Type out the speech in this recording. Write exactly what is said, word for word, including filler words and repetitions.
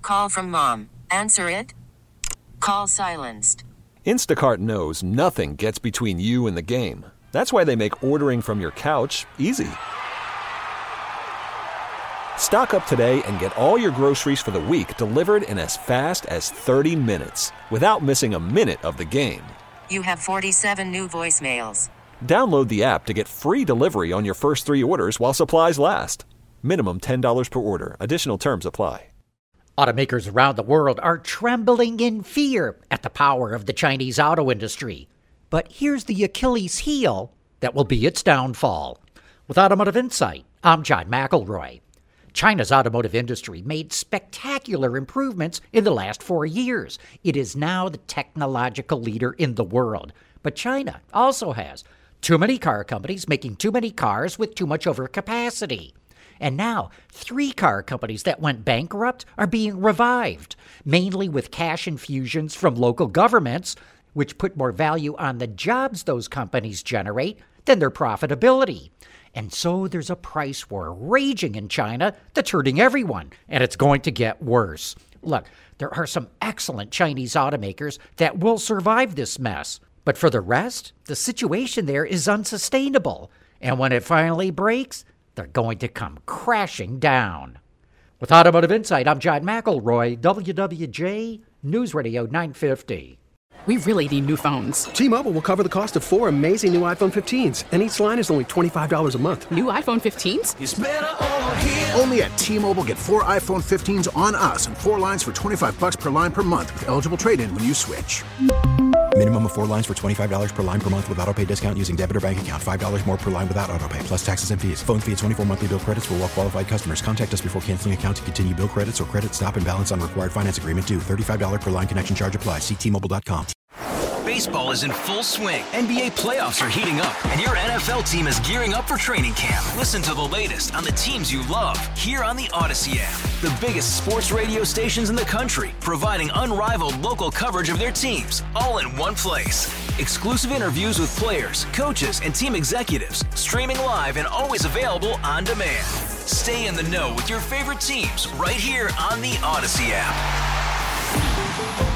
call from mom. Answer it. Call silenced. Instacart knows nothing gets between you and the game. That's why they make ordering from your couch easy. Stock up today and get all your groceries for the week delivered in as fast as thirty minutes without missing a minute of the game. You have forty-seven new voicemails. Download the app to get free delivery on your first three orders while supplies last. Minimum ten dollars per order. Additional terms apply. Automakers around the world are trembling in fear at the power of the Chinese auto industry. But here's the Achilles heel that will be its downfall. With Automotive Insight, I'm John McElroy. China's automotive industry made spectacular improvements in the last four years. It is now the technological leader in the world. But China also has too many car companies making too many cars with too much overcapacity. And now, three car companies that went bankrupt are being revived, mainly with cash infusions from local governments, which put more value on the jobs those companies generate than their profitability. And so there's a price war raging in China that's hurting everyone, and it's going to get worse. Look, there are some excellent Chinese automakers that will survive this mess. But for the rest, the situation there is unsustainable. And when it finally breaks, they're going to come crashing down. With Automotive Insight, I'm John McElroy, W W J News Radio nine fifty. We really need new phones. T-Mobile will cover the cost of four amazing new iPhone fifteens, and each line is only twenty-five dollars a month. New iPhone fifteens? It's better over here. Only at T-Mobile, get four iPhone fifteens on us and four lines for twenty-five bucks per line per month with eligible trade-in when you switch. Minimum of four lines for twenty-five dollars per line per month with autopay discount using debit or bank account. five dollars more per line without autopay, plus taxes and fees. Phone fee at twenty-four monthly bill credits for well-qualified customers. Contact us before canceling account to continue bill credits or credit stop and balance on required finance agreement due. thirty-five dollars per line connection charge applies. See T Mobile dot com. Baseball is in full swing. N B A playoffs are heating up, and your N F L team is gearing up for training camp. Listen to the latest on the teams you love here on the Odyssey app. The biggest sports radio stations in the country, providing unrivaled local coverage of their teams, all in one place. Exclusive interviews with players, coaches, and team executives, streaming live and always available on demand. Stay in the know with your favorite teams right here on the Odyssey app.